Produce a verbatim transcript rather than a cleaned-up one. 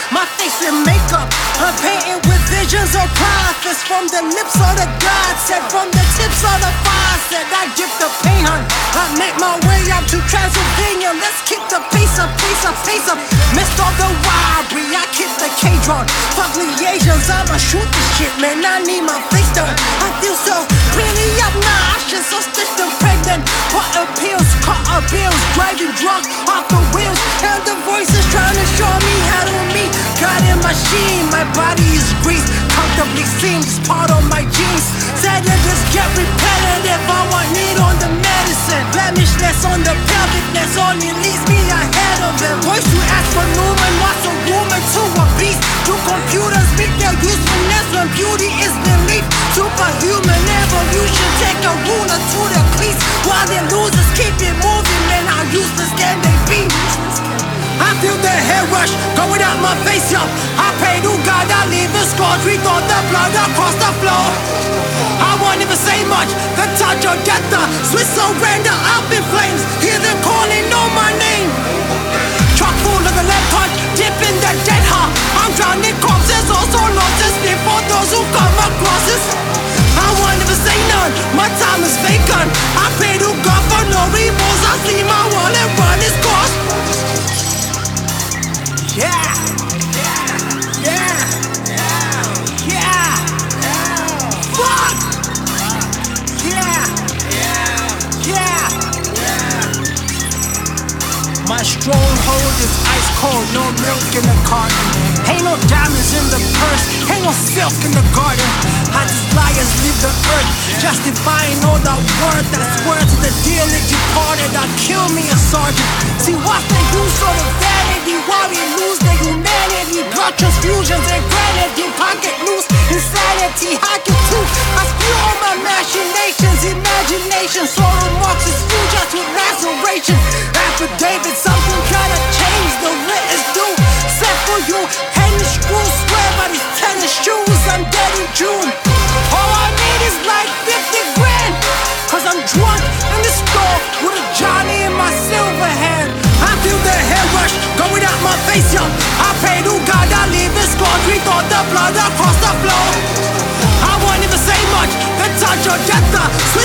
my face in makeup. I'm painting with visions of prophets from the lips of the God said, from the tips of the faucet. I give the pain hunt. I make my way up to Transylvania. Let's keep the pace up, pace up, pace up. Missed all the robbery, I keep the K-Dron. Fuck the Asians, I'ma shoot this shit, man. I need my face done. I feel so pretty obnoxious, so stitched and pregnant. What appeals, cut our bills, driving drunk off the wheels. And the voices trying to show me how to meet God in machine. My body is greased, comfortably seems part of my genes. Said it just get repetitive, I want need on the medicine. Blemishless on the pelvicness, only leaves me ahead of them. Voice to ask for Newman, what's a woman to a beast? Do computers meet their usefulness when beauty is belief? Superhuman evolution, take a ruler to the cleats. While the losers keep it moving, man, how useless can they be? I feel the hair rush going out my face, yo. I pray to God I leave the scars, we thought the blood across the floor. I won't even say much, the touch of death, the sweet surrender up in flames. Hear them calling on my name. Truck full of the lead punch, dip in the dead heart. I'm drowning corpses, also losses before those who come across us. I won't even say none, my time is vacant. I pray to God for no remorse, I see my wallet run its course. Yeah, yeah, yeah, yeah, fuck, yeah, yeah, my stronghold is ice cold, no milk in the carton. Ain't no diamonds in the purse, ain't no silk in the garden. How these liars leave the earth, justifying all that word that's worth to the deal it departed. I'll kill me a sergeant. See what's the use of the vanity while we lose the humanity? Blood transfusions and granity, pocket loose insanity. I can too, I spew all my machinations, imagination. Sorrow marks his futures with laceration. Affidavit, something gotta change. The writ is due, set for you. Henry screws, swear by these tennis shoes. I'm dead in June. All I need is like fifty grand, cause I'm drunk in the store with a Johnny in my silver hand. I feel the hair rush going out my face, yo. I pray to God I leave the scars, we thought the blood across the floor. I won't even say much, the touch of death, the